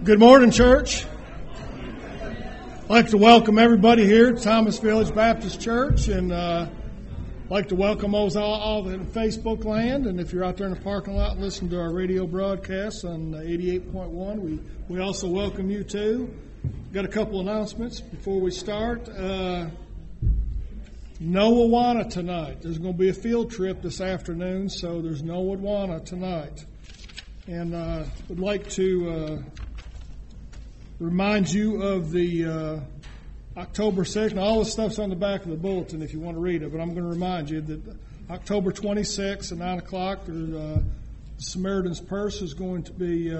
Good morning, church. I'd like to welcome everybody here to Thomas Village Baptist Church, and I'd like to welcome those all in Facebook land. And if you're out there in the parking lot and listening to our radio broadcast on 88.1, we also welcome you too. Got a couple announcements before we start. No Awana tonight. There's going to be a field trip this afternoon, so there's no Awana tonight. And would like to remind you of the October 2nd. All the stuff's on the back of the bulletin if you want to read it, but I'm going to remind you that October 26th at 9 o'clock, the Samaritan's Purse is going to be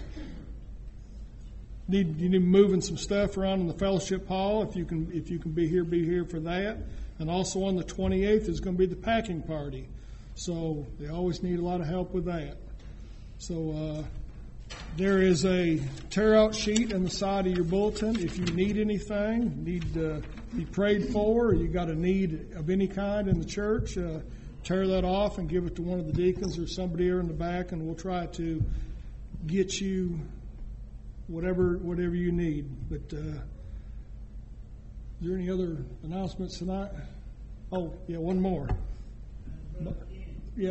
need moving some stuff around in the fellowship hall. If you can be here for that. And also on the 28th is going to be the packing party. So they always need a lot of help with that. So there is a tear-out sheet on the side of your bulletin. If you need anything, need to be prayed for, or you got a need of any kind in the church, tear that off and give it to one of the deacons or somebody here in the back, and we'll try to get you whatever you need. But is there any other announcements tonight? Oh, yeah, one more. Yeah.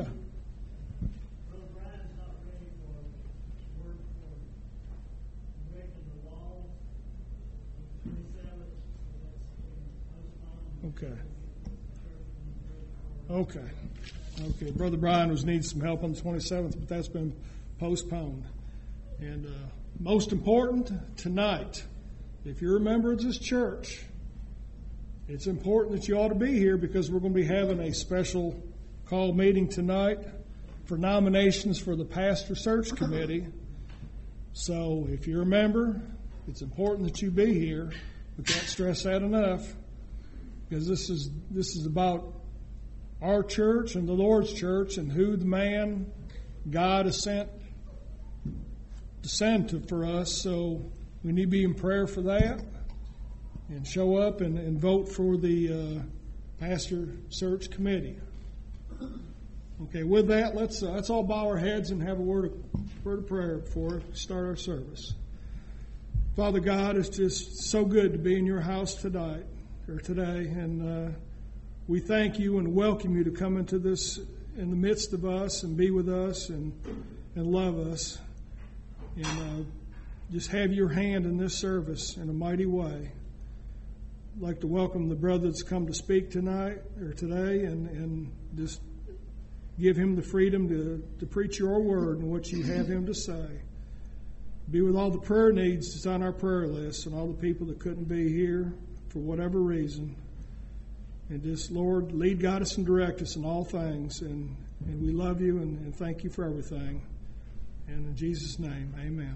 Okay. Brother Brian needs some help on the 27th, but that's been postponed. And most important, tonight, if you're a member of this church, it's important that you ought to be here because we're going to be having a special call meeting tonight for nominations for the Pastor Search Committee. So if you're a member, it's important that you be here. We can't stress that enough, because this is about our church and the Lord's church and who the man God has sent to send for us. So we need to be in prayer for that and show up and vote for the Pastor Search Committee. Okay, with that, let's all bow our heads and have a word of prayer before we start our service. Father God, it's just so good to be in your house today, and we thank you and welcome you to come into this in the midst of us and be with us and love us, and just have your hand in this service in a mighty way. I'd like to welcome the brother that's come to speak tonight or today, and just give him the freedom to preach your word and what you have him to say. Be with all the prayer needs that's on our prayer list and all the people that couldn't be here for whatever reason. And just, Lord, lead, guide us, and direct us in all things. And we love you and thank you for everything. And in Jesus' name, amen.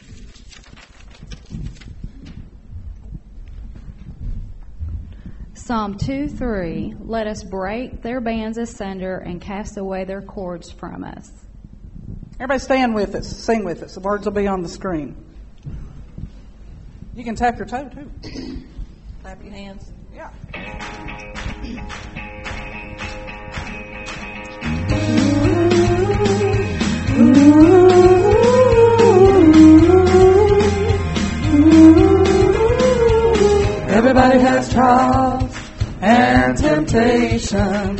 Psalm 2:3, let us break their bands asunder and cast away their cords from us. Everybody stand with us, sing with us. The words will be on the screen. You can tap your toe, too. Clap your hands. Yeah. Everybody has trials and temptation.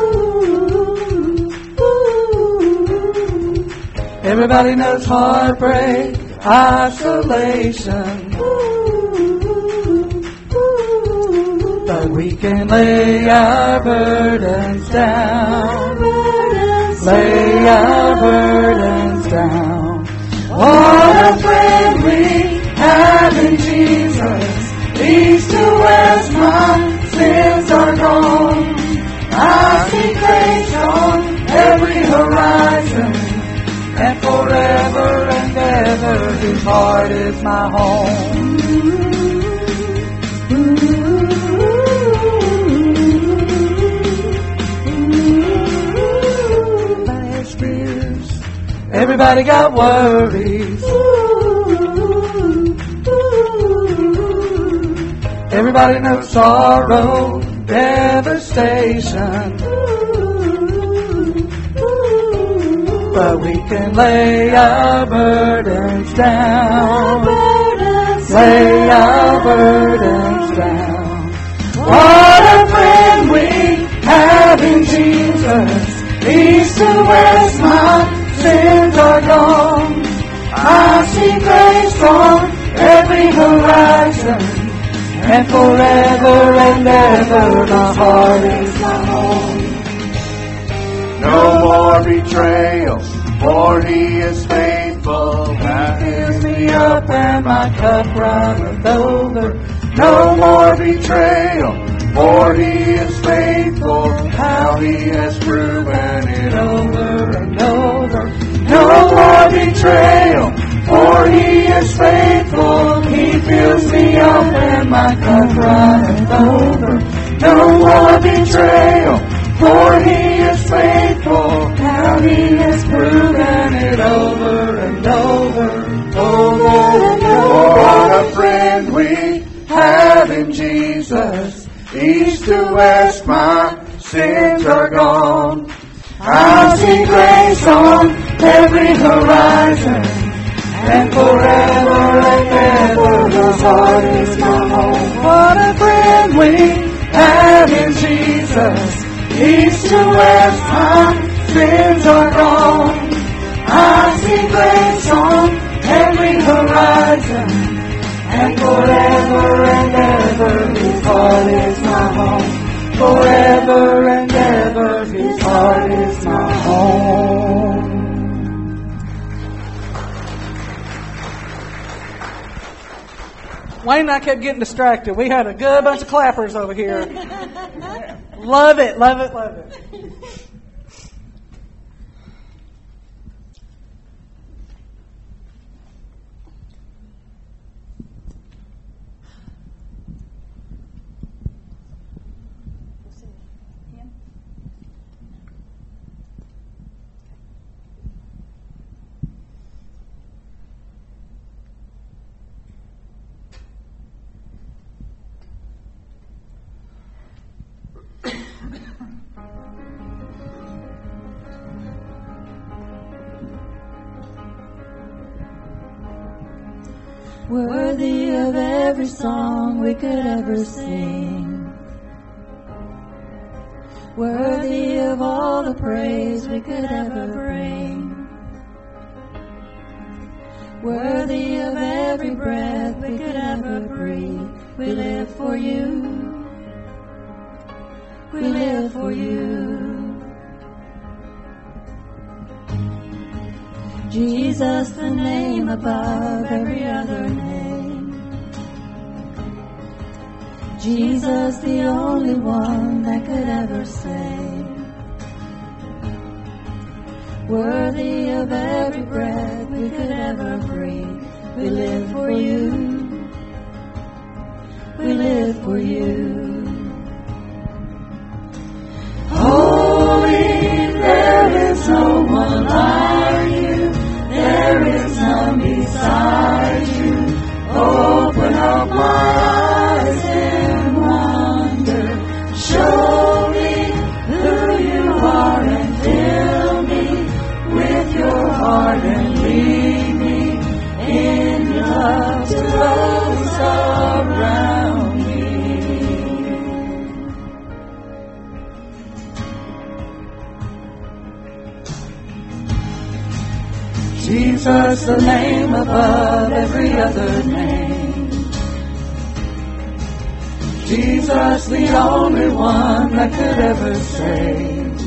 Everybody knows heartbreak, isolation. But we can lay our burdens down. Lay our burdens down. What a friend we have in Jesus. East to west, my sins are gone. I see grace on every horizon, and forever and ever His heart is my home. Last years, everybody got worries. Everybody knows sorrow, devastation. but we can lay our burdens down. Lay our burdens down. What a friend we have in Jesus. East to west, my sins are gone. I see grace on every horizon, and forever and ever my heart is my home. No more betrayal, for He is faithful. He fills me up and my cup runneth over. No more betrayal, for He is faithful. How He has proven it over and over. No more betrayal, for He is faithful. He fills me up and my cup runneth over. No more betrayal, for He is faithful. How He has proven it over and over, over and over. What a friend we have in Jesus. East to west, my sins are gone. I see grace on every horizon, and forever and ever His heart is my home. What a friend we have in Jesus. East to west, my sins are gone. I see grace on every horizon, and forever and ever His heart is my home. Forever and ever His heart is my home. Wayne and I kept getting distracted. We had a good bunch of clappers over here. Love it, love it, love it. Worthy of every song we could ever sing, worthy of all the praise we could ever bring, worthy of every breath we could ever breathe. We live for You, we live for You. Jesus, the name above every other name. Jesus, the only one that could ever save. Worthy of every breath we could ever breathe. We live for You, we live for You. Holy, there is no one like You. There is none beside You. Open up my eyes in wonder. Show me who You are and fill me with Your heart and lead me in Your love to those around me. Jesus, the name above every other name. Jesus, the only one that could ever save.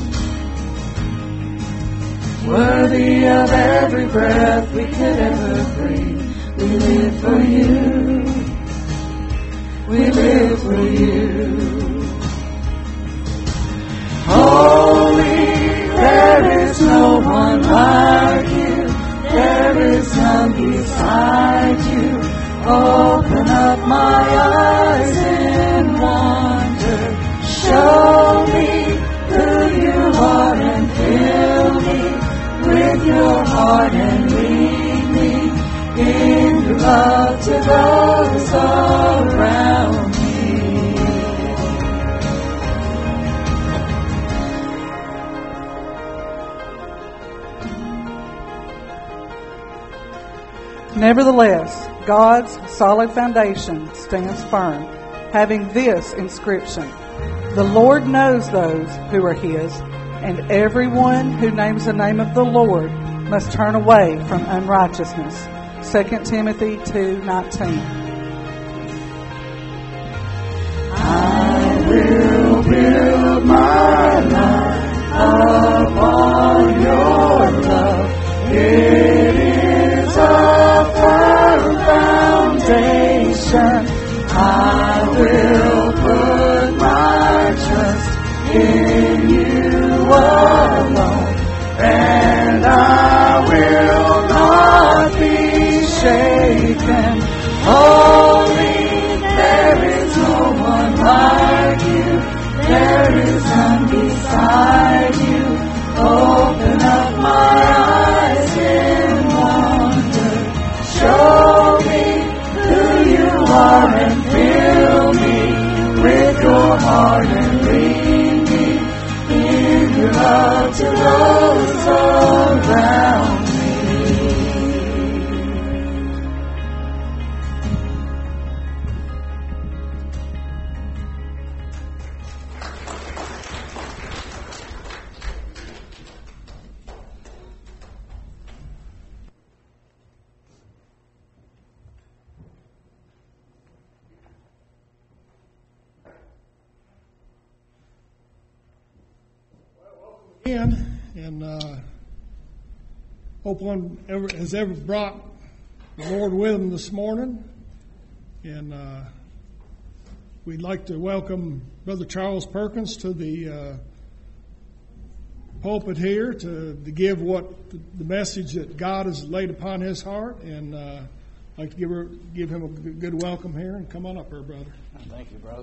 Worthy of every breath we could ever breathe. We live for You, we live for You. Holy, there is no one like You. There is none beside You. Open up my eyes in wonder. Show me who You are and fill me with Your heart and lead me in Your love to those around me. Nevertheless, God's solid foundation stands firm, having this inscription: The Lord knows those who are His, and everyone who names the name of the Lord must turn away from unrighteousness. 2 Timothy 2:19. I will build my life upon your love. It is a firm foundation. I will put my trust in you alone, and I will not be shaken. Holy, there is no one like you. There is none beside you. Open up my eyes in wonder. Show me who you are and fill me with your heart and lead me in your love to those around me. And hope one has ever brought the Lord with him this morning. And we'd like to welcome Brother Charles Perkins to the pulpit here to give what the message that God has laid upon his heart. And I'd like to give him a good welcome here. And come on up here, brother. Thank you, brother.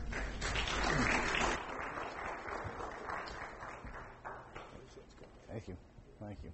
Thank you. Thank you.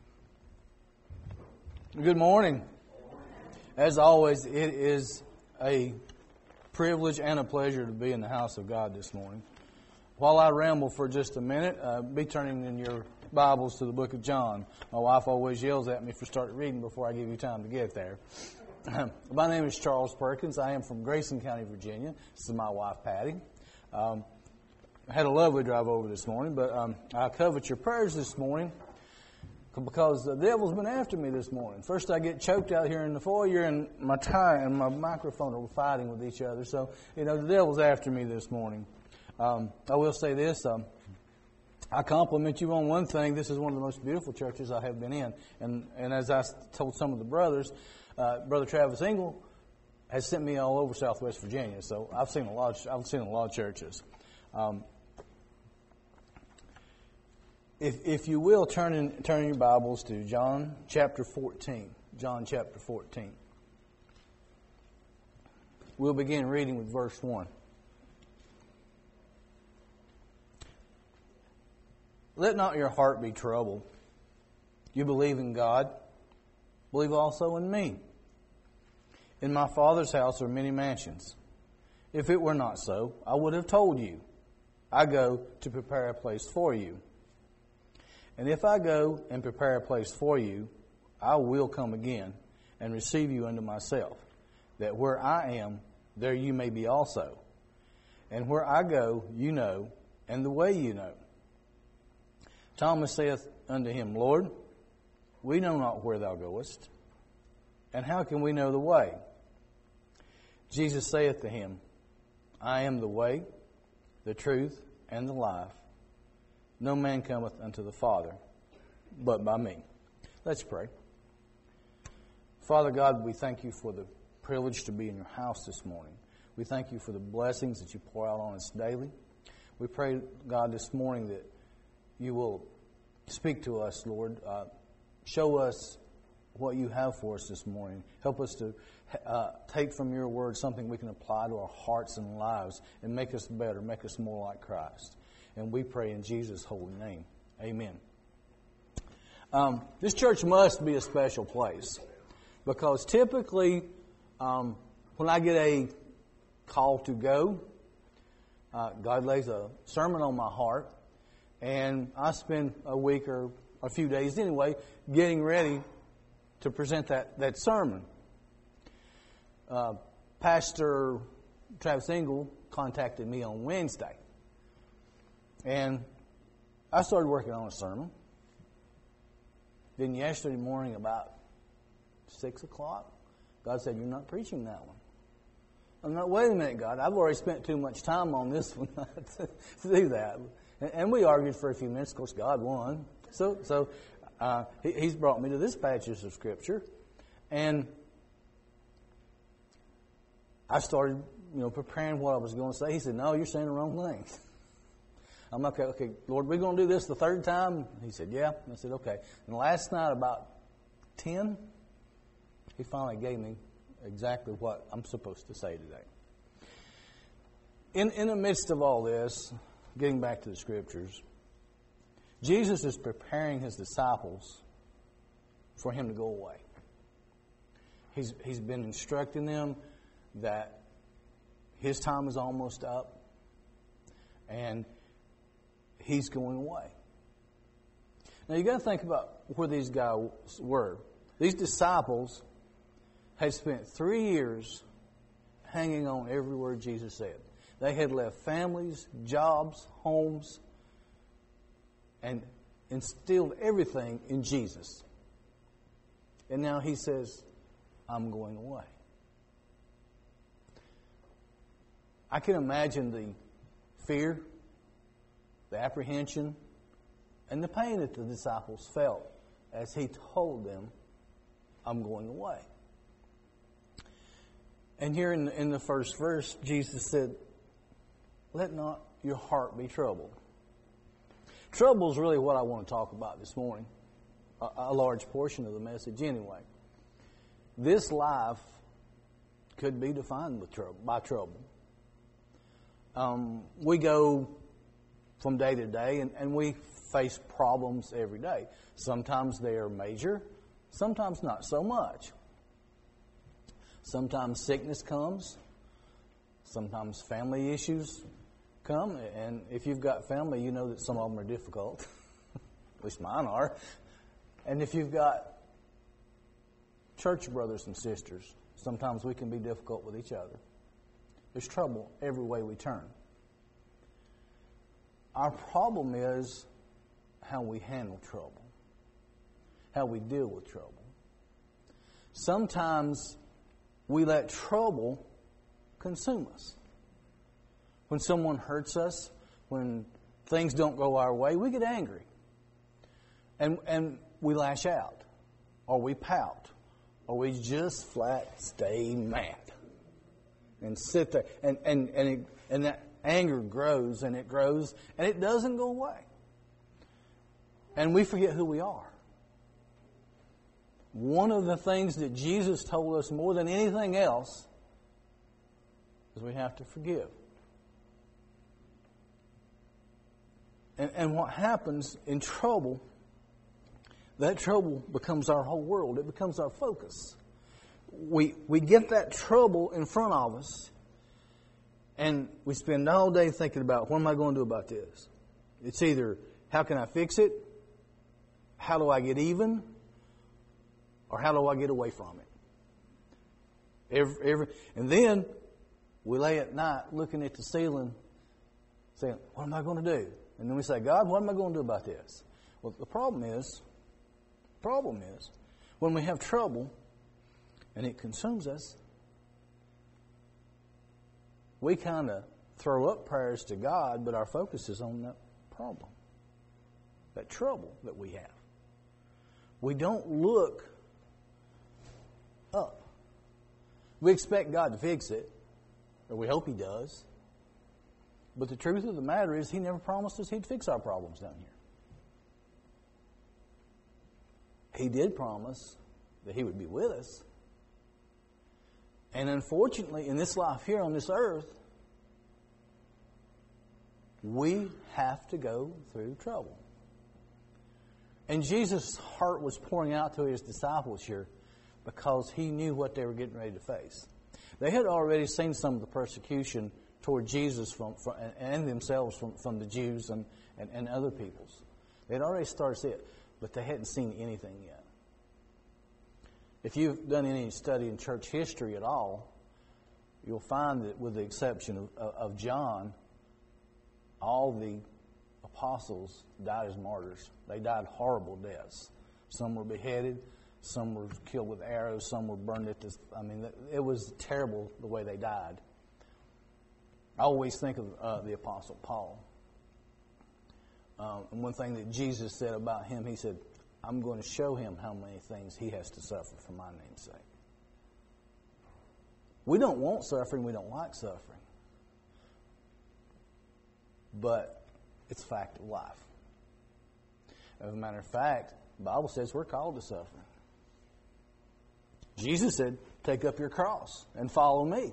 Good morning. As always, it is a privilege and a pleasure to be in the house of God this morning. While I ramble for just a minute, be turning in your Bibles to the book of John. My wife always yells at me for starting reading before I give you time to get there. My name is Charles Perkins. I am from Grayson County, Virginia. This is my wife, Patty. I had a lovely drive over this morning, but I covet your prayers this morning because the devil's been after me this morning. First, I get choked out here in the foyer, and my tie and my microphone are fighting with each other. So, the devil's after me this morning. I will say this. I compliment you on one thing. This is one of the most beautiful churches I have been in. And as I told some of the brothers, Brother Travis Engel has sent me all over Southwest Virginia. So I've seen a lot of churches. If you will, turn your Bibles to John chapter 14. John chapter 14. We'll begin reading with verse 1. Let not your heart be troubled. You believe in God, believe also in me. In my Father's house are many mansions. If it were not so, I would have told you. I go to prepare a place for you. And if I go and prepare a place for you, I will come again and receive you unto myself, that where I am, there you may be also. And where I go, you know, and the way you know. Thomas saith unto him, Lord, we know not where thou goest, and how can we know the way? Jesus saith to him, I am the way, the truth, and the life. No man cometh unto the Father, but by me. Let's pray. Father God, we thank you for the privilege to be in your house this morning. We thank you for the blessings that you pour out on us daily. We pray, God, this morning that you will speak to us, Lord. Show us what you have for us this morning. Help us to take from your word something we can apply to our hearts and lives and make us better, make us more like Christ. And we pray in Jesus' holy name. Amen. This church must be a special place because typically when I get a call to go, God lays a sermon on my heart, and I spend a week or a few days anyway getting ready to present that sermon. Pastor Travis Engel contacted me on Wednesday. And I started working on a sermon. Then yesterday morning about 6 o'clock, God said, "You're not preaching that one." I'm like, "Wait a minute, God. I've already spent too much time on this one to do that." And we argued for a few minutes. Of course, God won. So He's brought me to this passage of Scripture. And I started, preparing what I was going to say. He said, "No, you're saying the wrong things." I'm like, "Okay, Lord, we're going to do this the third time?" He said, "Yeah." And I said, "Okay." And last night about 10, He finally gave me exactly what I'm supposed to say today. In the midst of all this, getting back to the Scriptures, Jesus is preparing His disciples for Him to go away. He's been instructing them that His time is almost up and He's going away. Now you got to think about where these guys were. These disciples had spent 3 years hanging on every word Jesus said. They had left families, jobs, homes, and instilled everything in Jesus. And now He says, "I'm going away." I can imagine the fear, the apprehension, and the pain that the disciples felt as He told them, "I'm going away." And here in the first verse, Jesus said, "Let not your heart be troubled." Trouble is really what I want to talk about this morning. A large portion of the message anyway. This life could be defined by trouble. We go from day to day and we face problems every day. Sometimes they are major, sometimes not so much. Sometimes sickness comes, sometimes family issues come, and if you've got family, you know that some of them are difficult. At least mine are. And if you've got church brothers and sisters, sometimes we can be difficult with each other. There's trouble every way we turn. Our problem is how we handle trouble, how we deal with trouble. Sometimes we let trouble consume us. When someone hurts us, when things don't go our way, we get angry. And we lash out, or we pout, or we just flat stay mad and sit there. And that anger grows and it grows and it doesn't go away. And we forget who we are. One of the things that Jesus told us more than anything else is we have to forgive. And what happens in trouble, that trouble becomes our whole world. It becomes our focus. We get that trouble in front of us, and we spend all day thinking about, what am I going to do about this? It's either, how can I fix it? How do I get even? Or how do I get away from it? And then we lay at night looking at the ceiling saying, what am I going to do? And then we say, God, what am I going to do about this? Well, the problem is, when we have trouble and it consumes us, we kind of throw up prayers to God, but our focus is on that problem, that trouble that we have. We don't look up. We expect God to fix it, or we hope He does. But the truth of the matter is, He never promised us He'd fix our problems down here. He did promise that He would be with us. And unfortunately, in this life here on this earth, we have to go through trouble. And Jesus' heart was pouring out to His disciples here because He knew what they were getting ready to face. They had already seen some of the persecution toward Jesus and themselves from the Jews and other peoples. They had already started to see it, but they hadn't seen anything yet. If you've done any study in church history at all, you'll find that with the exception of John, all the apostles died as martyrs. They died horrible deaths. Some were beheaded, some were killed with arrows, some were burned at this. I mean, it was terrible the way they died. I always think of the Apostle Paul. And one thing that Jesus said about him, he said, I'm going to show him how many things he has to suffer for my name's sake. We don't want suffering. We don't like suffering. But it's a fact of life. As a matter of fact, the Bible says we're called to suffering. Jesus said, take up your cross and follow me.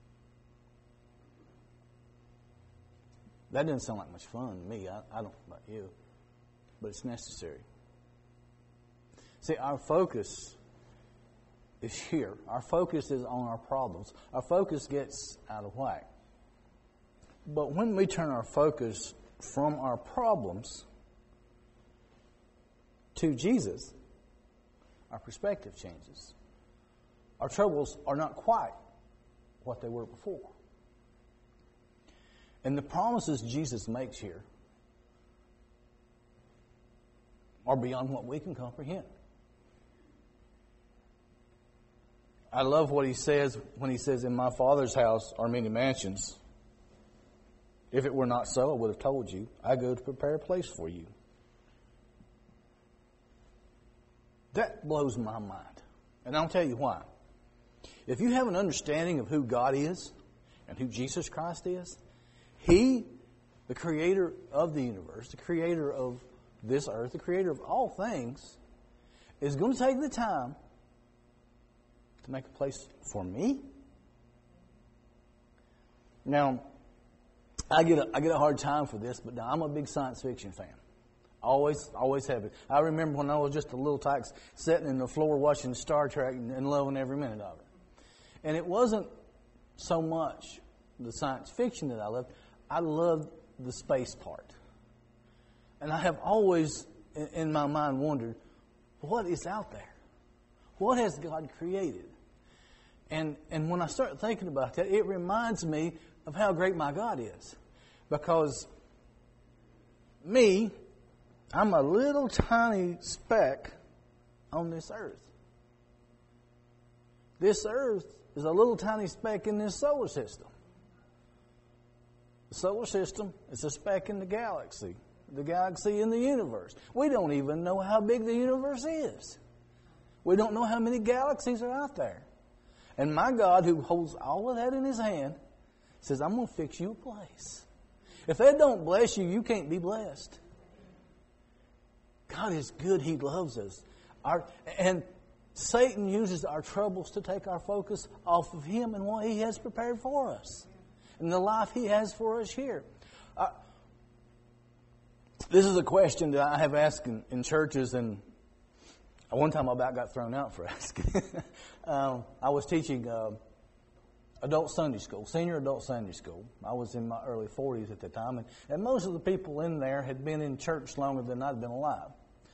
That doesn't sound like much fun to me. I don't know about you. But it's necessary. See, our focus is here. Our focus is on our problems. Our focus gets out of whack. But when we turn our focus from our problems to Jesus, our perspective changes. Our troubles are not quite what they were before. And the promises Jesus makes here are beyond what we can comprehend. I love what he says when he says, in my Father's house are many mansions. If it were not so, I would have told you. I go to prepare a place for you. That blows my mind. And I'll tell you why. If you have an understanding of who God is and who Jesus Christ is, He, the creator of the universe, the creator of this earth, the creator of all things, is going to take the time to make a place for me. Now, I get a hard time for this, but I'm a big science fiction fan. Always have been. I remember when I was just a little tyke sitting in the floor watching Star Trek and loving every minute of it. And it wasn't so much the science fiction that I loved. I loved the space part. And I have always, in my mind, wondered, what is out there? What has God created? And when I start thinking about that, it reminds me of how great my God is. Because me, I'm a little tiny speck on this earth. This earth is a little tiny speck in this solar system. The solar system is a speck in the galaxy in the universe. We don't even know how big the universe is. We don't know how many galaxies are out there. And my God, who holds all of that in His hand, says, I'm going to fix you a place. If that don't bless you, you can't be blessed. God is good. He loves us. And Satan uses our troubles to take our focus off of Him and what He has prepared for us and the life He has for us here. This is a question that I have asked in churches, and one time I about got thrown out for asking. I was teaching adult Sunday school, senior adult Sunday school. I was in my early 40s at the time, and most of the people in there had been in church longer than I'd been alive.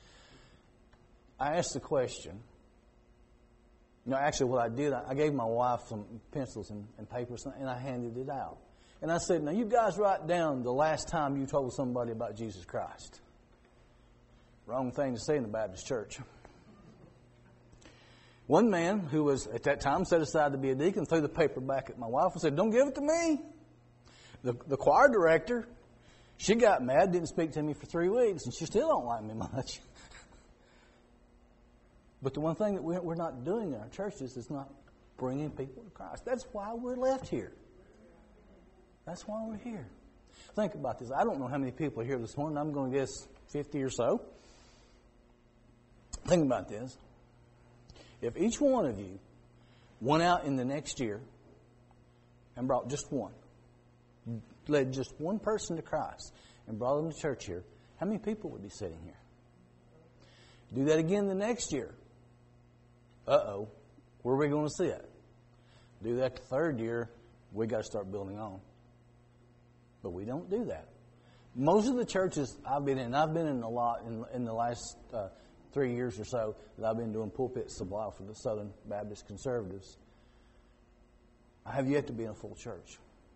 I asked the question. Actually what I did, I gave my wife some pencils and papers, and I handed it out. And I said, now you guys write down the last time you told somebody about Jesus Christ. Wrong thing to say in the Baptist church. One man who was at that time set aside to be a deacon threw the paper back at my wife and said, don't give it to me. The choir director, she got mad, didn't speak to me for 3 weeks, and she still don't like me much. But the one thing that we're not doing in our churches is not bringing people to Christ. That's why we're left here. That's why we're here. Think about this. I don't know how many people are here this morning. I'm going to guess 50 or so. Think about this. If each one of you went out in the next year and brought just one, led just one person to Christ and brought them to church here, how many people would be sitting here? Do that again the next year. Where are we going to sit? Do that the third year, we got to start building on. But we don't do that. Most of the churches I've been in a lot in the last 3 years or so that I've been doing pulpit supply for the Southern Baptist Conservatives. I have yet to be in a full church.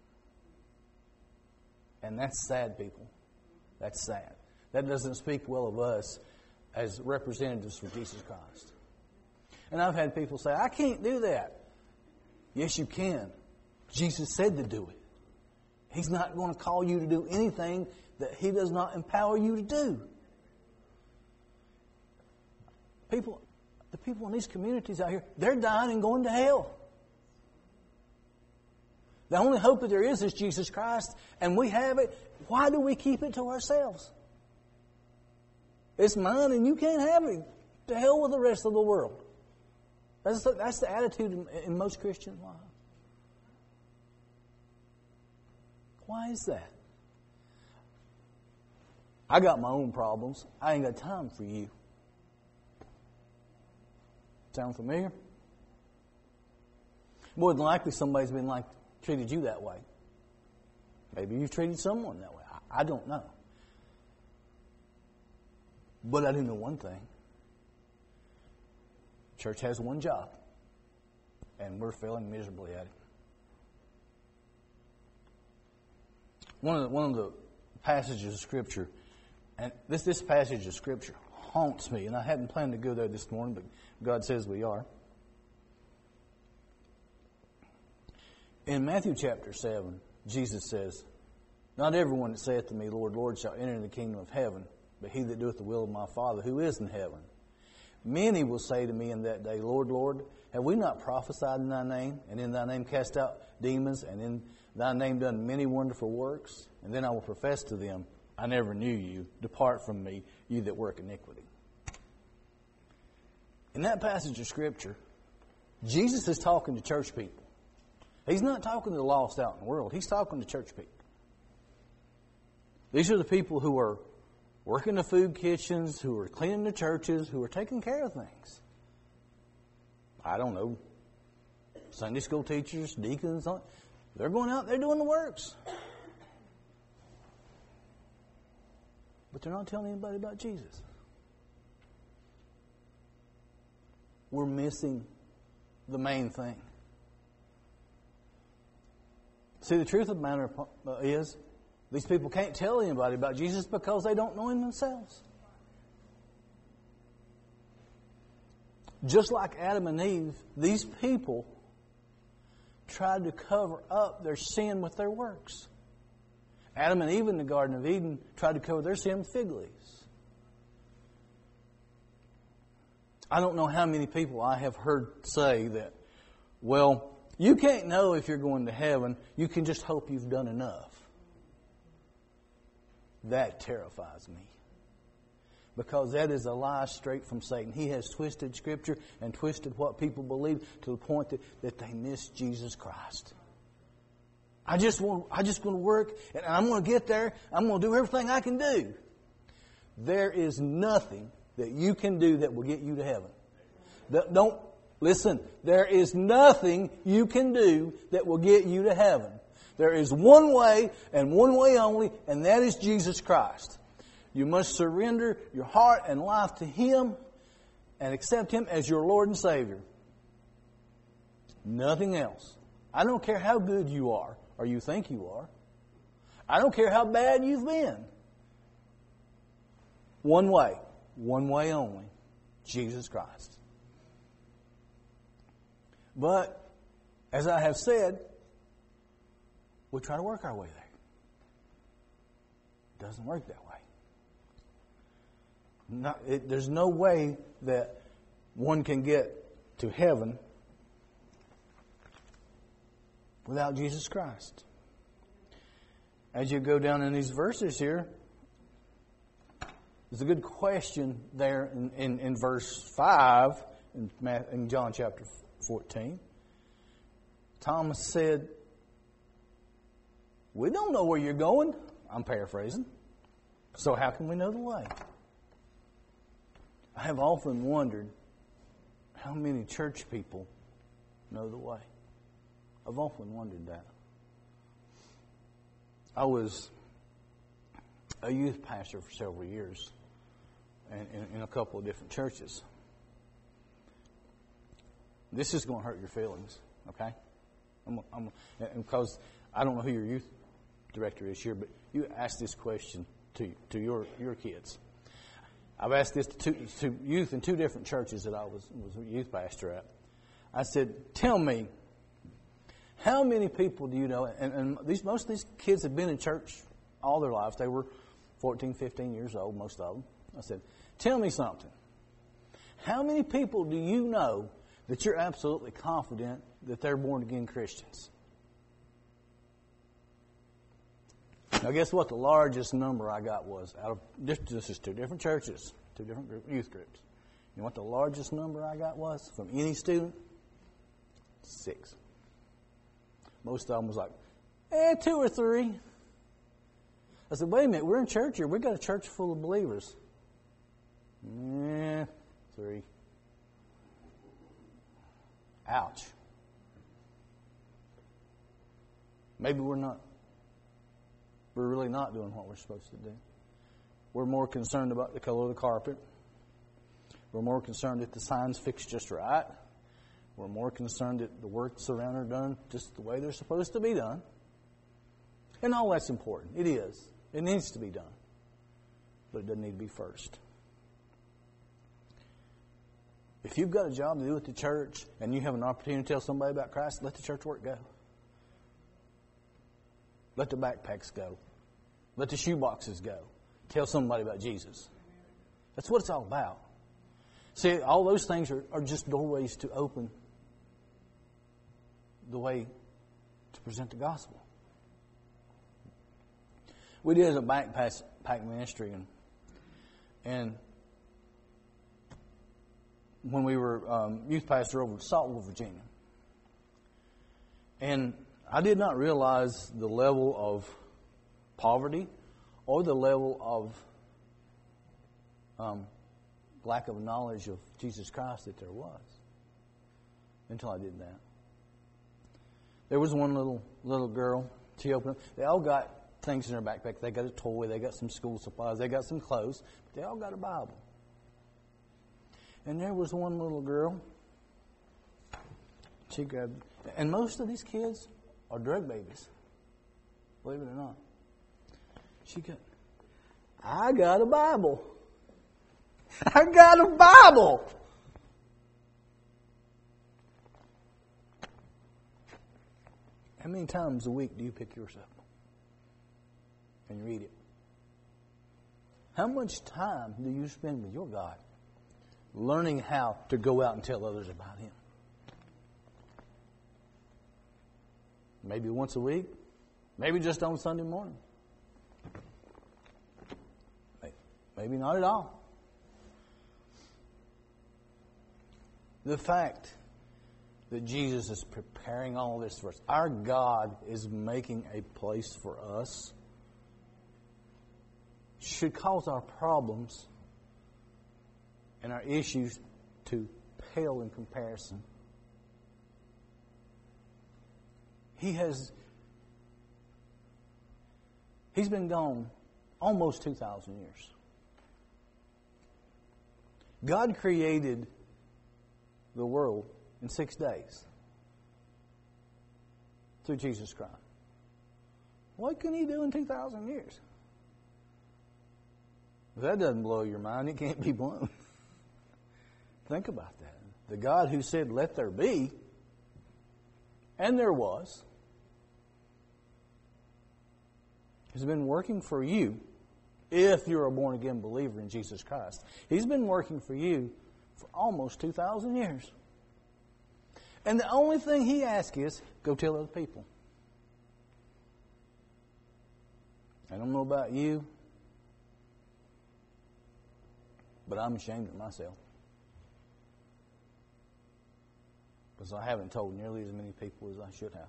And that's sad, people. That's sad. That doesn't speak well of us as representatives for Jesus Christ. And I've had people say, I can't do that. Yes, you can. Jesus said to do it. He's not going to call you to do anything that He does not empower you to do. The people in these communities out here, they're dying and going to hell. The only hope that there is Jesus Christ, and we have it. Why do we keep it to ourselves? It's mine and you can't have it. To hell with the rest of the world. That's the attitude in most Christian lives. Why is that? I got my own problems. I ain't got time for you. Sound familiar? More than likely somebody's been treated you that way. Maybe you've treated someone that way. I don't know. But I do know one thing. Church has one job, and we're failing miserably at it. One of the passages of Scripture, and this passage of Scripture haunts me, and I hadn't planned to go there this morning, but God says we are. In Matthew chapter 7, Jesus says, Not everyone that saith to me, Lord, Lord, shall enter into the kingdom of heaven, but he that doeth the will of my Father who is in heaven. Many will say to me in that day, Lord, Lord, have we not prophesied in thy name, and in thy name cast out demons, and in thy name done many wonderful works? And then I will profess to them, I never knew you. Depart from me, you that work iniquity. In that passage of Scripture, Jesus is talking to church people. He's not talking to the lost out in the world. He's talking to church people. These are the people who are working the food kitchens, who are cleaning the churches, who are taking care of things. I don't know. Sunday school teachers, deacons, they're going out, they're doing the works. But they're not telling anybody about Jesus. We're missing the main thing. See, the truth of the matter is, these people can't tell anybody about Jesus because they don't know Him themselves. Just like Adam and Eve, these people tried to cover up their sin with their works. Adam and Eve in the Garden of Eden tried to cover their sin with fig leaves. I don't know how many people I have heard say that, well, you can't know if you're going to heaven. You can just hope you've done enough. That terrifies me. Because that is a lie straight from Satan. He has twisted Scripture and twisted what people believe to the point that they miss Jesus Christ. I just want to work, and I'm going to get there. I'm going to do everything I can do. There is nothing that you can do that will get you to heaven. Don't listen. There is nothing you can do that will get you to heaven. There is one way and one way only, and that is Jesus Christ. You must surrender your heart and life to Him and accept Him as your Lord and Savior. Nothing else. I don't care how good you are or you think you are. I don't care how bad you've been. One way only, Jesus Christ. But, as I have said, we try to work our way there. It doesn't work that way. There's no way that one can get to heaven without Jesus Christ. As you go down in these verses here, there's a good question there in verse 5 in John chapter 14. Thomas said, we don't know where you're going. I'm paraphrasing. So how can we know the way? I have often wondered how many church people know the way. I've often wondered that. I was a youth pastor for several years in a couple of different churches. This is going to hurt your feelings, okay? Because I don't know who your youth director is here, but you ask this question to your kids. I've asked this to youth in 2 different churches that I was a youth pastor at. I said, tell me, how many people do you know, and most of these kids have been in church all their lives. They were 14, 15 years old, most of them. I said, tell me something. How many people do you know that you're absolutely confident that they're born-again Christians? Now, guess what the largest number I got was? This is 2 different churches, 2 different youth groups. You know what the largest number I got was from any student? 6. Most of them was like, 2 or 3. I said, wait a minute, we're in church here. We got a church full of believers. 3. Ouch. Maybe we're really not doing what we're supposed to do. We're more concerned about the color of the carpet. We're more concerned that the signs fixed just right. We're more concerned that the works around are done just the way they're supposed to be done. And all that's important. It is. It needs to be done. But it doesn't need to be first. If you've got a job to do at the church and you have an opportunity to tell somebody about Christ, let the church work go. Let the backpacks go. Let the shoeboxes go. Tell somebody about Jesus. That's what it's all about. See, all those things are just doorways to open the way to present the gospel. We did a backpack ministry, and when we were youth pastor over at Saltville, Virginia. And I did not realize the level of poverty or the level of lack of knowledge of Jesus Christ that there was until I did that. There was one little girl. She opened up. They all got things in their backpack. They got a toy. They got some school supplies. They got some clothes. But they all got a Bible. And there was one little girl. She grabbed, and most of these kids are drug babies. Believe it or not. I got a Bible. I got a Bible. How many times a week do you pick yours up and read it? How much time do you spend with your God learning how to go out and tell others about Him? Maybe once a week. Maybe just on Sunday morning. Maybe not at all. The fact that Jesus is preparing all this for us, our God is making a place for us, should cause our problems and our issues to pale in comparison. He's been gone almost 2,000 years. God created the world in 6 days through Jesus Christ. What can He do in 2,000 years? If that doesn't blow your mind, it can't be blown. Think about that. The God who said, "Let there be," and there was, has been working for you if you're a born-again believer in Jesus Christ. He's been working for you for almost 2,000 years. And the only thing He asks is, go tell other people. I don't know about you, but I'm ashamed of myself. Because I haven't told nearly as many people as I should have.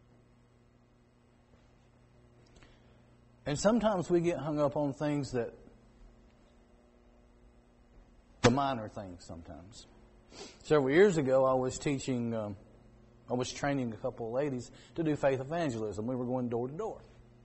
And sometimes we get hung up on things that, the minor things sometimes. Several years ago, I was training a couple of ladies to do faith evangelism. We were going door to door.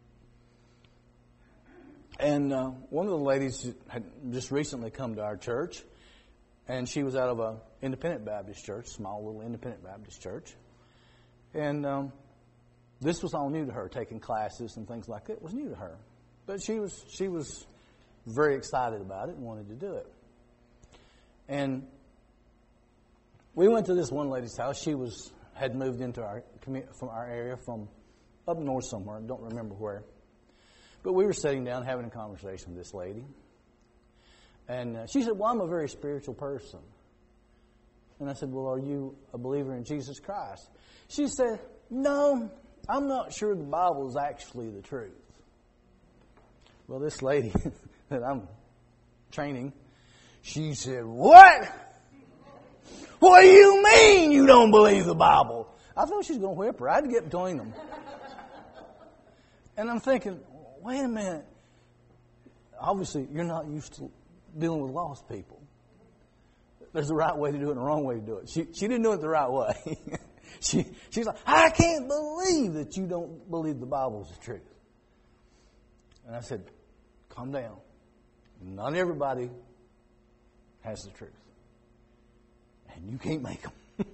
And one of the ladies had just recently come to our church, and she was out of an independent Baptist church, small little independent Baptist church. And this was all new to her, taking classes and things like that. It was new to her. But she was very excited about it and wanted to do it. And we went to this one lady's house. She had moved into from our area from up north somewhere. I don't remember where. But we were sitting down having a conversation with this lady. And she said, well, I'm a very spiritual person. And I said, well, are you a believer in Jesus Christ? She said, no, I'm not sure the Bible is actually the truth. Well, this lady that I'm training, she said, what? What do you mean you don't believe the Bible? I thought she was going to whip her. I had to get between them. And I'm thinking, wait a minute. Obviously, you're not used to dealing with lost people. There's a right way to do it and a wrong way to do it. She didn't do it the right way. She's like, I can't believe that you don't believe the Bible is the truth. And I said, calm down. Not everybody has the truth. And you can't make them.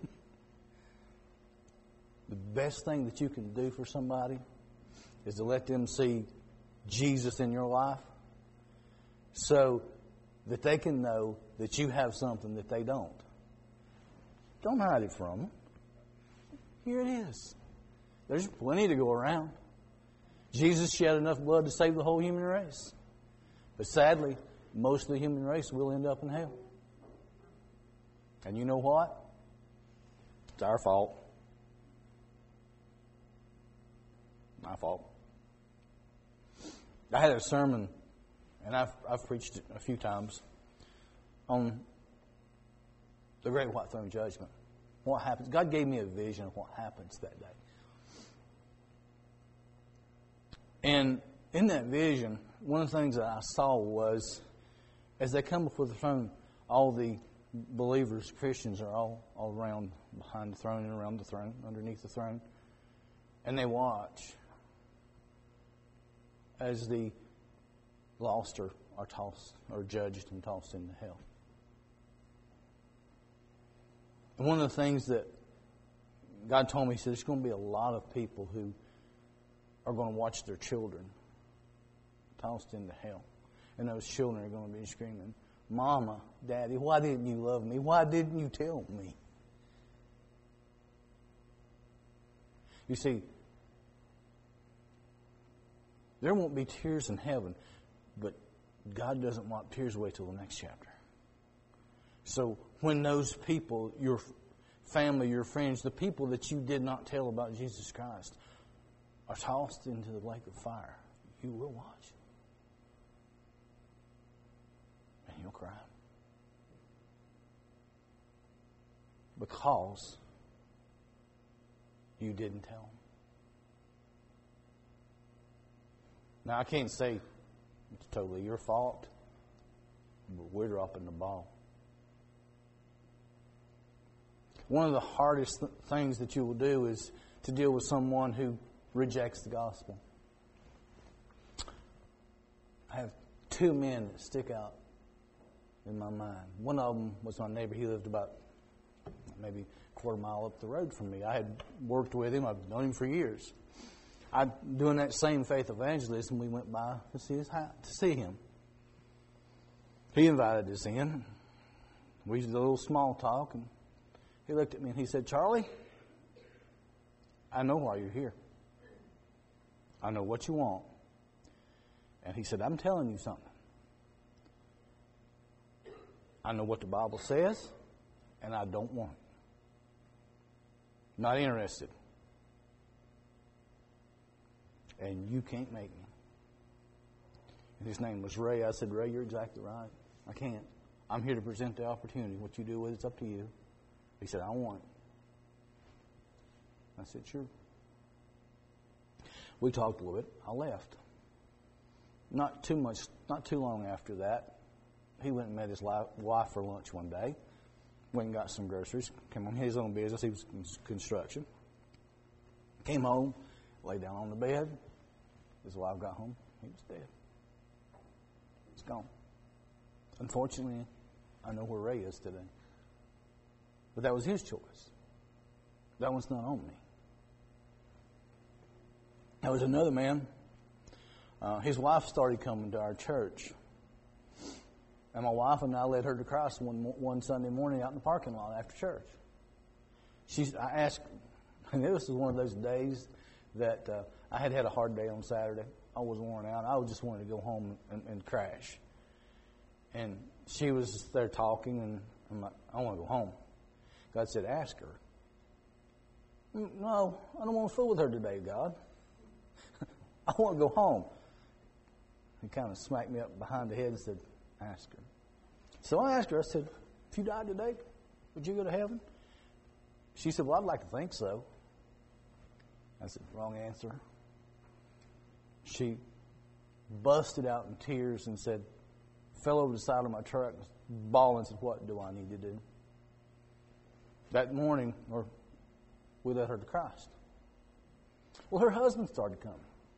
The best thing that you can do for somebody is to let them see Jesus in your life so that they can know that you have something that they don't. Don't hide it from them. Here it is. There's plenty to go around. Jesus shed enough blood to save the whole human race. But sadly, most of the human race will end up in hell. And you know what? It's our fault. My fault. I had a sermon, and I've preached it a few times, on the Great White Throne Judgment. What happens? God gave me a vision of what happens that day. And in that vision, one of the things that I saw was, as they come before the throne, all the believers, Christians, are all around, behind the throne and around the throne, underneath the throne. And they watch as the lost are tossed, or judged and tossed into hell. And one of the things that God told me, He said, there's going to be a lot of people who are going to watch their children tossed into hell. And those children are going to be screaming, Mama, Daddy, why didn't you love me? Why didn't you tell me? You see, there won't be tears in heaven, but God doesn't wipe tears away till the next chapter. So when those people, your family, your friends, the people that you did not tell about Jesus Christ, are tossed into the lake of fire, you will watch. And you'll cry. Because you didn't tell them. Now, I can't say it's totally your fault, but we're dropping the ball. One of the hardest things that you will do is to deal with someone who rejects the gospel. I have two men that stick out in my mind. One of them was my neighbor. He lived about maybe a quarter mile up the road from me. I had worked with him. I've known him for years. Doing that same faith evangelism, we went by to see his house, to see him. He invited us in. We did a little small talk, and he looked at me and he said, Charlie, I know why you're here. I know what you want. And he said, I'm telling you something. I know what the Bible says, and I don't want it. Not interested. And you can't make me. And his name was Ray. I said, Ray, you're exactly right. I can't. I'm here to present the opportunity. What you do with it's up to you. He said, I want it. I said, sure. We talked a little bit. I left. Not too long after that, he went and met his wife for lunch one day. Went and got some groceries. Came on his own business. He was in construction. Came home, lay down on the bed. His wife got home. He was dead. He's gone. Unfortunately, I know where Ray is today. But that was his choice. That one's not on me. There was another man. His wife started coming to our church. And my wife and I led her to Christ one Sunday morning out in the parking lot after church. I asked, and this was one of those days that I had a hard day on Saturday. I was worn out. I just wanted to go home and crash. And she was there talking, and I'm like, I want to go home. God said, ask her. No, I don't want to fool with her today, God. I want to go home. He kind of smacked me up behind the head and said, ask her. So I asked her, I said, if you died today, would you go to heaven? She said, well, I'd like to think so. I said, wrong answer. She busted out in tears and said, fell over the side of my truck, bawling, and said, what do I need to do? That morning, we led her to Christ. Well, her husband started coming.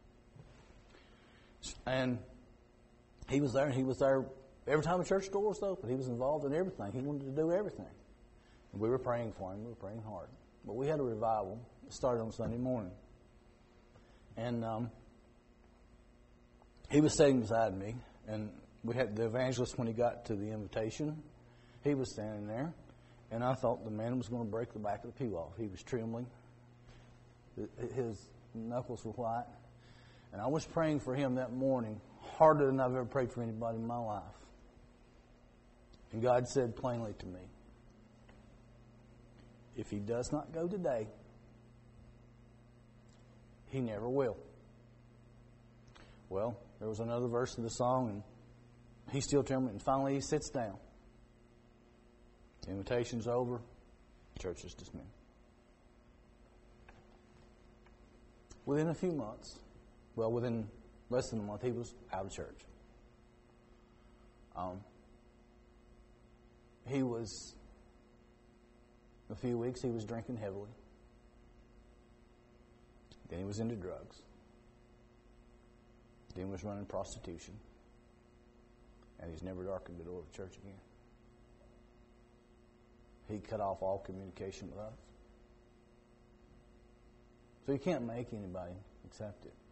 And he was there, every time the church door was open. He was involved in everything. He wanted to do everything. And we were praying for him. We were praying hard. But we had a revival. It started on Sunday morning. And he was sitting beside me. And we had the evangelist, when he got to the invitation, he was standing there. And I thought the man was going to break the back of the pew off. He was trembling. His knuckles were white. And I was praying for him that morning harder than I've ever prayed for anybody in my life. And God said plainly to me, if he does not go today, he never will. Well, there was another verse in the song, and he's still trembling. And finally he sits down. The invitation's over. Church is dismissed. Within a few months, within less than a month, he was out of church. A few weeks, he was drinking heavily. Then he was into drugs. Then he was running prostitution. And he's never darkened the door of the church again. He cut off all communication with us. So you can't make anybody accept it.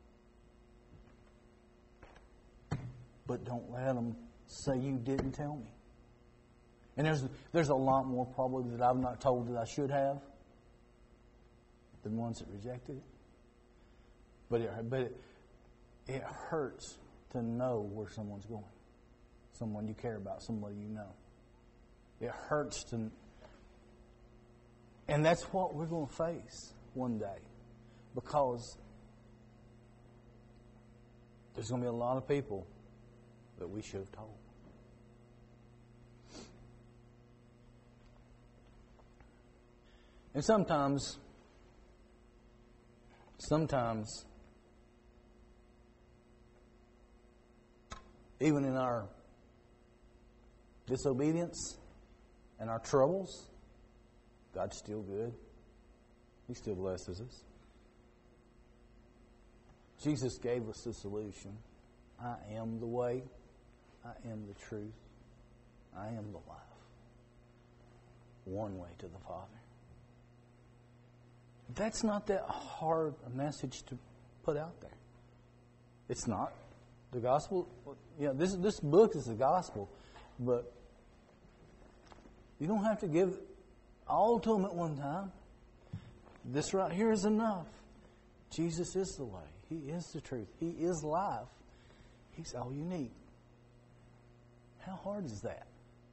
But don't let them say you didn't tell me. And there's a lot more probably that I've not told that I should have than ones that rejected it. But it hurts to know where someone's going. Someone you care about, somebody you know. It hurts to... And that's what we're going to face one day. Because there's going to be a lot of people that we should have told. And sometimes, even in our disobedience and our troubles, God's still good. He still blesses us. Jesus gave us the solution. I am the way. I am the truth. I am the life. One way to the Father. That's not that hard a message to put out there. It's not. The gospel, this book is the gospel, but you don't have to give all to them at one time. This right here is enough. Jesus is the way. He is the truth. He is life. He's all you need. How hard is that?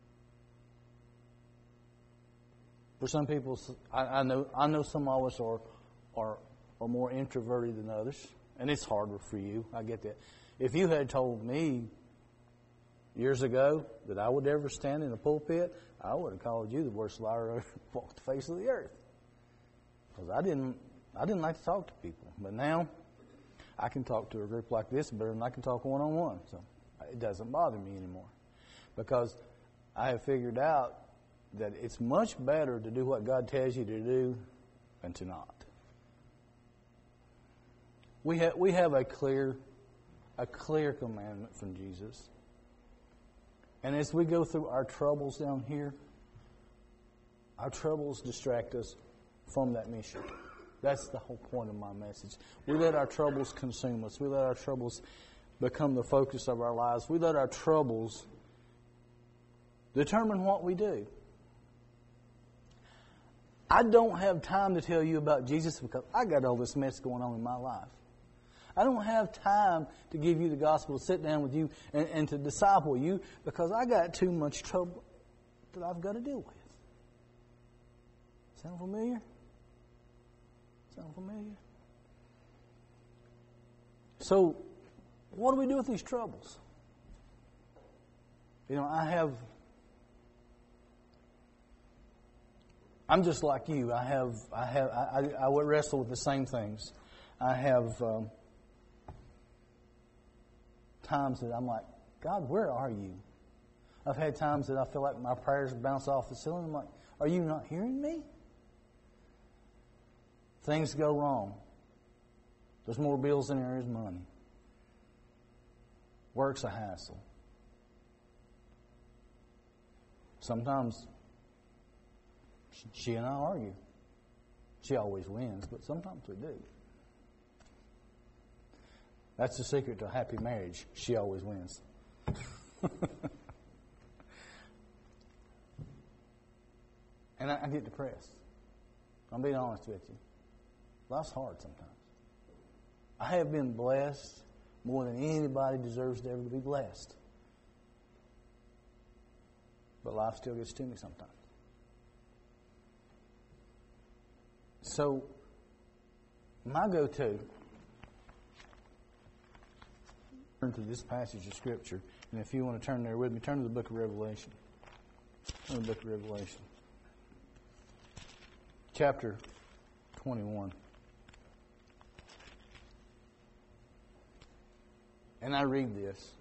For some people, I know some of us are more introverted than others, and it's harder for you. I get that. If you had told me years ago that I would ever stand in a pulpit, I would have called you the worst liar ever walked the face of the earth. Because I didn't like to talk to people. But now I can talk to a group like this better than I can talk one-on-one. So it doesn't bother me anymore. Because I have figured out that it's much better to do what God tells you to do than to not. We have a clear commandment from Jesus. And as we go through our troubles down here, our troubles distract us from that mission. That's the whole point of my message. We let our troubles consume us. We let our troubles become the focus of our lives. We let our troubles determine what we do. I don't have time to tell you about Jesus because I got all this mess going on in my life. I don't have time to give you the gospel, to sit down with you and to disciple you because I got too much trouble that I've got to deal with. Sound familiar? Sound familiar? So, what do we do with these troubles? You know, I'm just like you. I would wrestle with the same things. I have times that I'm like, God, where are you? I've had times that I feel like my prayers bounce off the ceiling. I'm like, are you not hearing me? Things go wrong. There's more bills than there is money. Work's a hassle. Sometimes she and I argue. She always wins, but sometimes we do. That's the secret to a happy marriage. She always wins. And I get depressed. I'm being honest with you. Life's hard sometimes. I have been blessed more than anybody deserves to ever be blessed. But life still gets to me sometimes. So, my go-to, turn to this passage of Scripture, and if you want to turn there with me, turn to the book of Revelation. Turn to the book of Revelation. Chapter 21. And I read this.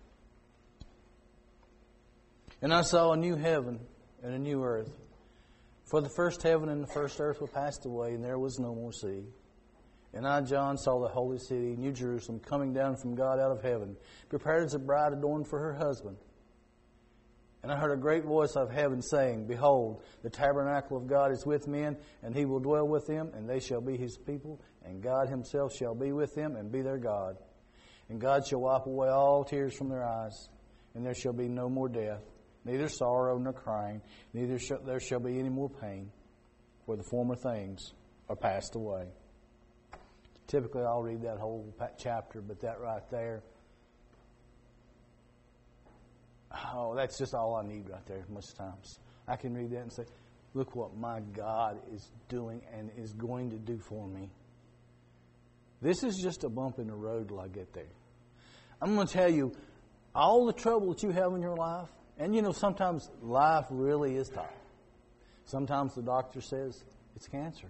And I saw a new heaven and a new earth. For the first heaven and the first earth were passed away, and there was no more sea. And I, John, saw the holy city, New Jerusalem, coming down from God out of heaven, prepared as a bride adorned for her husband. And I heard a great voice out of heaven saying, Behold, the tabernacle of God is with men, and He will dwell with them, and they shall be His people, and God Himself shall be with them, and be their God. And God shall wipe away all tears from their eyes, and there shall be no more death, neither sorrow nor crying, neither there shall be any more pain, for the former things are passed away. Typically, I'll read that whole chapter, but that right there, oh, that's just all I need right there most times. I can read that and say, look what my God is doing and is going to do for me. This is just a bump in the road till I get there. I'm going to tell you, all the trouble that you have in your life, and you know, sometimes life really is tough. Sometimes the doctor says it's cancer.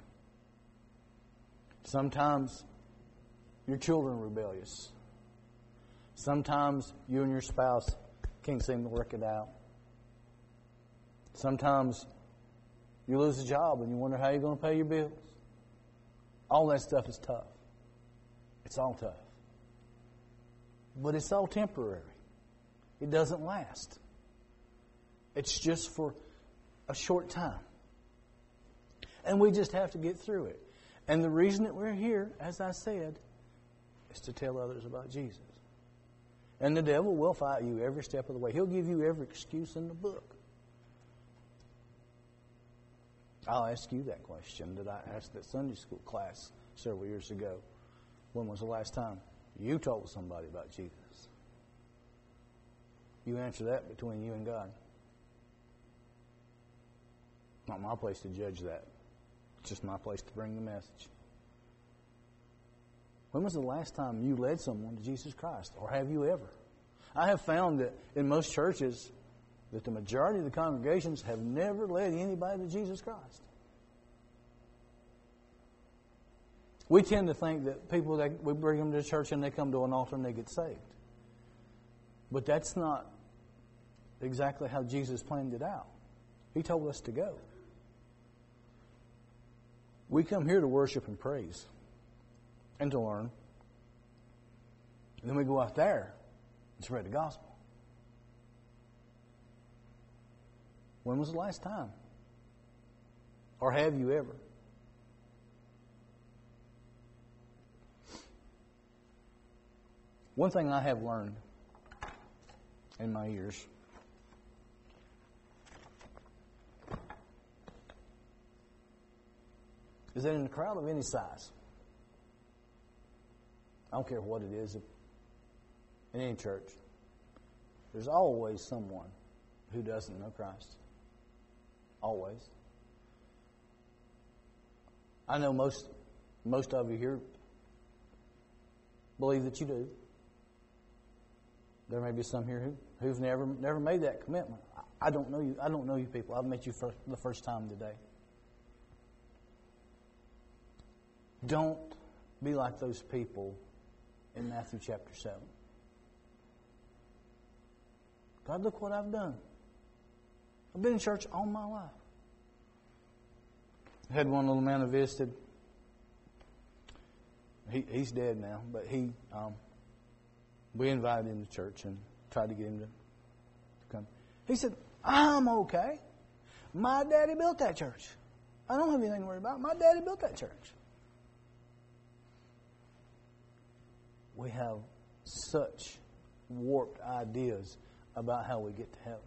Sometimes your children are rebellious. Sometimes you and your spouse can't seem to work it out. Sometimes you lose a job and you wonder how you're going to pay your bills. All that stuff is tough. It's all tough. But it's all temporary. It doesn't last. It's just for a short time. And we just have to get through it. And the reason that we're here, as I said, is to tell others about Jesus. And the devil will fight you every step of the way. He'll give you every excuse in the book. I'll ask you that question that I asked that Sunday school class several years ago. When was the last time you told somebody about Jesus? You answer that between you and God. Not my place to judge that. It's just my place to bring the message. When was the last time you led someone to Jesus Christ? Or have you ever? I have found that in most churches that the majority of the congregations have never led anybody to Jesus Christ. We tend to think that people, that we bring them to church and they come to an altar and they get saved. But that's not exactly how Jesus planned it out. He told us to go. We come here to worship and praise and to learn. And then we go out there and spread the gospel. When was the last time? Or have you ever? One thing I have learned in my years is that in a crowd of any size, I don't care what it is, in any church, there's always someone who doesn't know Christ. Always. I know most of you here believe that you do. There may be some here who've never made that commitment. I don't know you. I don't know you people. I've met you for the first time today. Don't be like those people in Matthew chapter 7. God, look what I've done. I've been in church all my life. I had one little man I visited. He's dead now, but we invited him to church and tried to get him to come. He said, I'm okay. My daddy built that church. I don't have anything to worry about. My daddy built that church. We have such warped ideas about how we get to heaven.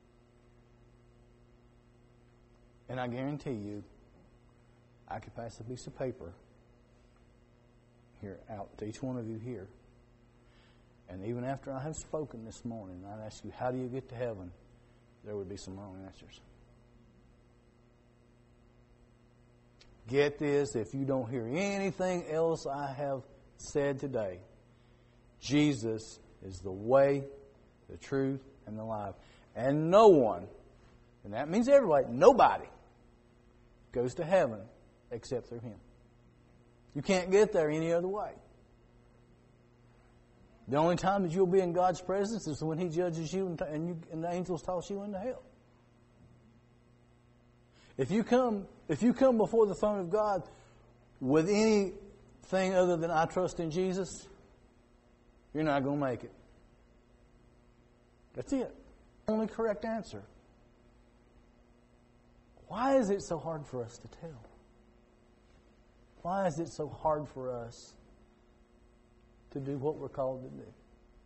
And I guarantee you, I could pass a piece of paper here out to each one of you here. And even after I have spoken this morning, I'd ask you, how do you get to heaven? There would be some wrong answers. Get this, if you don't hear anything else I have said today, Jesus is the way, the truth, and the life. And no one, and that means everybody, nobody, goes to heaven except through Him. You can't get there any other way. The only time that you'll be in God's presence is when He judges you and the angels toss you into hell. If you come before the throne of God with anything other than I trust in Jesus, you're not going to make it. That's it. Only correct answer. Why is it so hard for us to tell? Why is it so hard for us to do what we're called to do?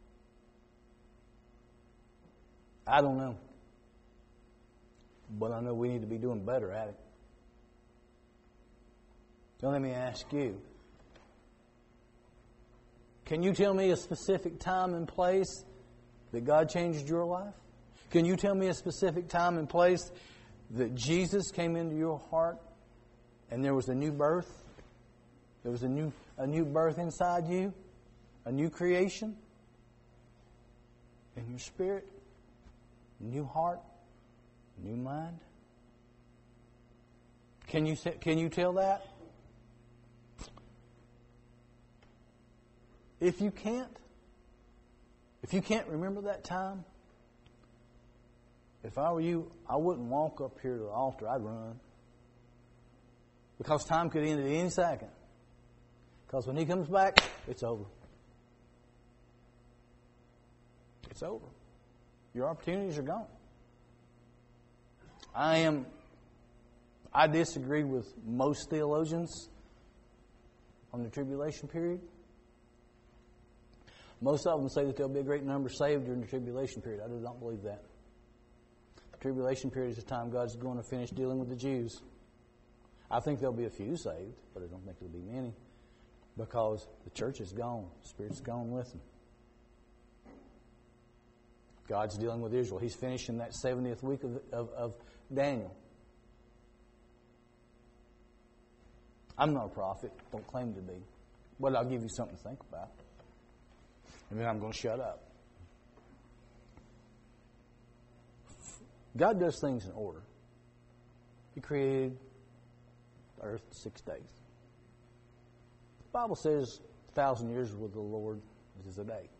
I don't know. But I know we need to be doing better at it. So let me ask you. Can you tell me a specific time and place that God changed your life? Can you tell me a specific time and place that Jesus came into your heart and there was a new birth? There was a new birth inside you? A new creation? In your spirit? New heart? New mind? Can you tell that? If you can't remember that time, if I were you, I wouldn't walk up here to the altar. I'd run. Because time could end at any second. Because when He comes back, it's over. It's over. Your opportunities are gone. I disagree with most theologians on the tribulation period. Most of them say that there'll be a great number saved during the tribulation period. I do not believe that. The tribulation period is the time God's going to finish dealing with the Jews. I think there'll be a few saved, but I don't think there'll be many. Because the church is gone. The Spirit's gone with them. God's dealing with Israel. He's finishing that 70th week of Daniel. I'm not a prophet. Don't claim to be. But I'll give you something to think about. And then I'm going to shut up. God does things in order. He created the earth in 6 days. The Bible says 1,000 years with the Lord is a day.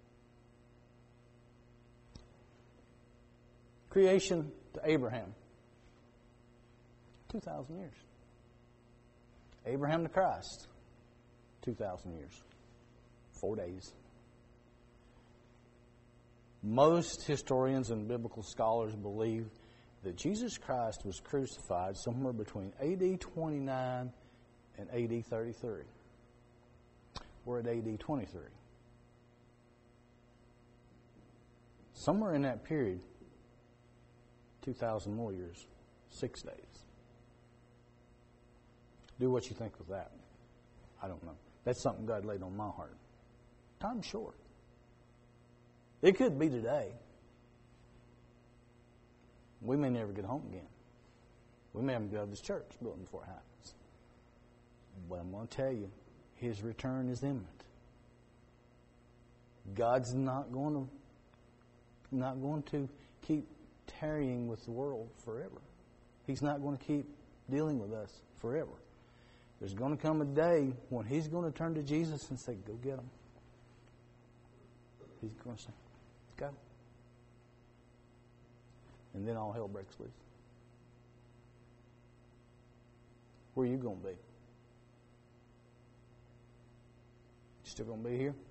Creation to Abraham, 2,000 years. Abraham to Christ, 2,000 years, 4 days. Most historians and biblical scholars believe that Jesus Christ was crucified somewhere between AD 29 and AD 33. We're at AD 23. somewhere in that period, 2,000 more years, 6 days. Do what you think with that. I don't know. That's something God laid on my heart. Time's short. It could be today. We may never get home again. We may have to get out of this church building before it happens. But I'm going to tell you, His return is imminent. God's not going to keep tarrying with the world forever. He's not going to keep dealing with us forever. There's going to come a day when He's going to turn to Jesus and say, go get them. He's going to say, let's go. And then all hell breaks loose. Where are you going to be? You still going to be here?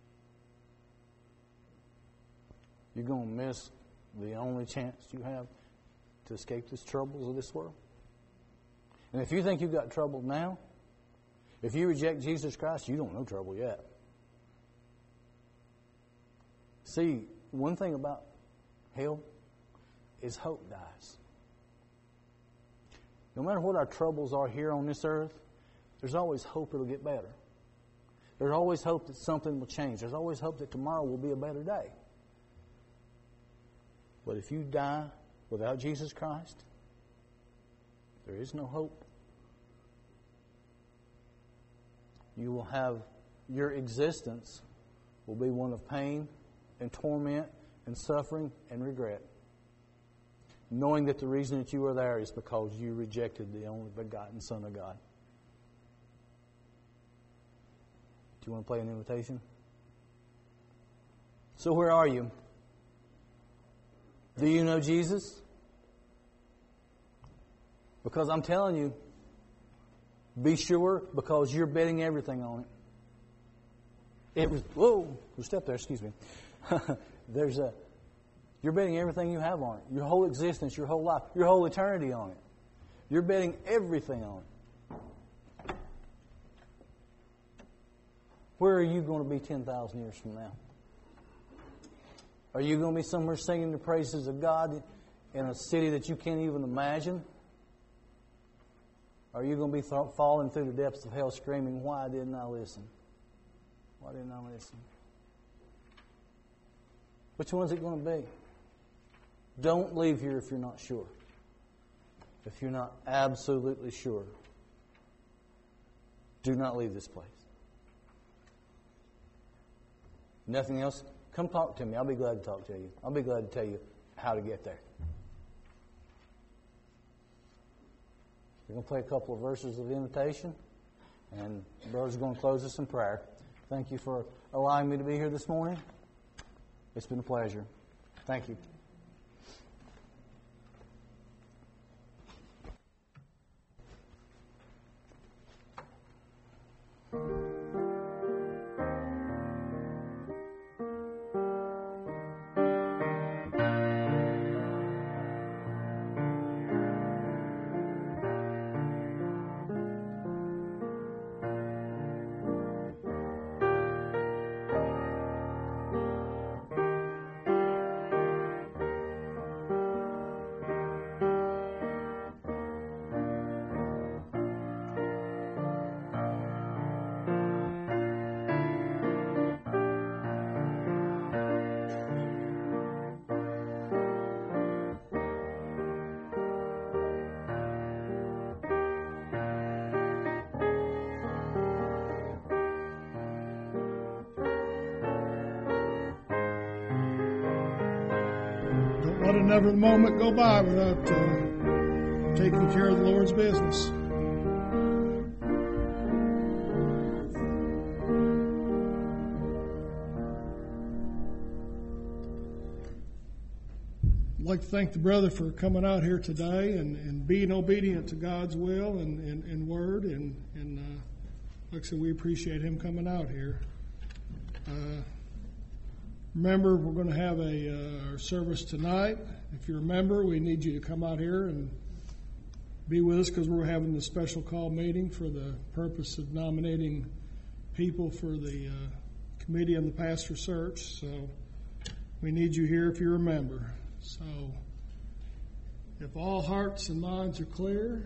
You're going to miss the only chance you have to escape the troubles of this world? And if you think you've got trouble now, if you reject Jesus Christ, you don't know trouble yet. See, one thing about hell is hope dies. No matter what our troubles are here on this earth, there's always hope it'll get better. There's always hope that something will change. There's always hope that tomorrow will be a better day. But if you die without Jesus Christ, there is no hope. You will have, your existence will be one of pain and torment and suffering and regret. Knowing that the reason that you are there is because you rejected the only begotten Son of God. Do you want to play an invitation? So where are you? Do you know Jesus? Because I'm telling you, be sure, because you're betting everything on it. Whoa, step there, excuse me. You're betting everything you have on it. Your whole existence, your whole life, your whole eternity on it. You're betting everything on it. Where are you going to be 10,000 years from now? Are you going to be somewhere singing the praises of God in a city that you can't even imagine? Are you going to be falling through the depths of hell screaming, why didn't I listen? Why didn't I listen? Which one is it going to be? Don't leave here if you're not sure. If you're not absolutely sure, do not leave this place. Nothing else? Come talk to me. I'll be glad to talk to you. I'll be glad to tell you how to get there. We're going to play a couple of verses of invitation, and the brother's going to close us in prayer. Thank you for allowing me to be here this morning. It's been a pleasure. Thank you. Let another moment go by without taking care of the Lord's business. I'd like to thank the brother for coming out here today and being obedient to God's will and word. And like I said, we appreciate him coming out here. Remember, we're going to have our service tonight. If you're a member, we need you to come out here and be with us because we're having a special call meeting for the purpose of nominating people for the committee on the pastor search. So We need you here if you're a member. So, if all hearts and minds are clear,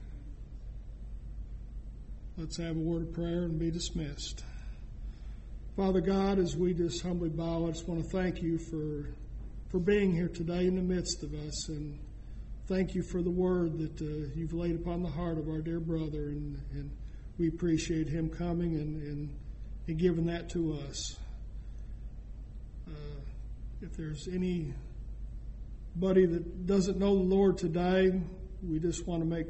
let's have a word of prayer and be dismissed. Father God, as we just humbly bow, I just want to thank you for being here today in the midst of us, and thank you for the word that you've laid upon the heart of our dear brother, and we appreciate him coming and giving that to us. If there's anybody that doesn't know the Lord today, we just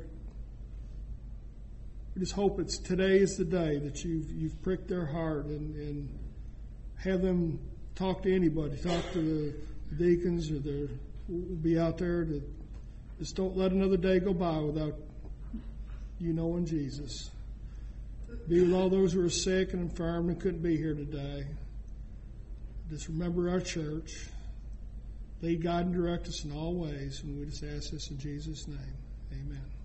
hope today is the day that you've pricked their heart and have them talk to anybody, talk to the deacons or be out there. Just don't let another day go by without you knowing Jesus. Be with all those who are sick and infirm and couldn't be here today. Just remember our church. Lead, guide, and direct us in all ways. And we just ask this in Jesus' name. Amen.